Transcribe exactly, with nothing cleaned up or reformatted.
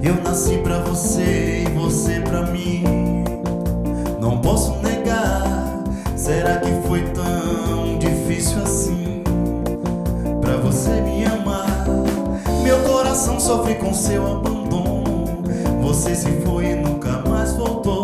Eu nasci pra você e você pra mim. Não posso negar. Será que foi tão difícil assim pra você me amar? Meu coração sofre com seu abandono. Você se foi e nunca mais voltou.